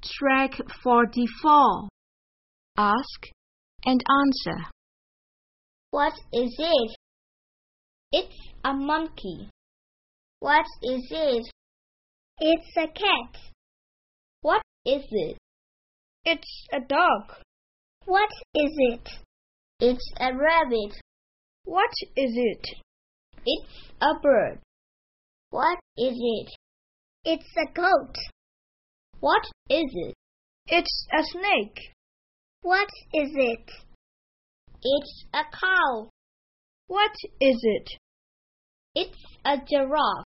Track 44. Ask and answer. What is it? It's a monkey. What is it? It's a cat. What is it? It's a dog. What is it? It's a rabbit. What is it? It's a bird. What is it? It's a goat. What is it? It's a snake. What is it? It's a cow. What is it? It's a giraffe.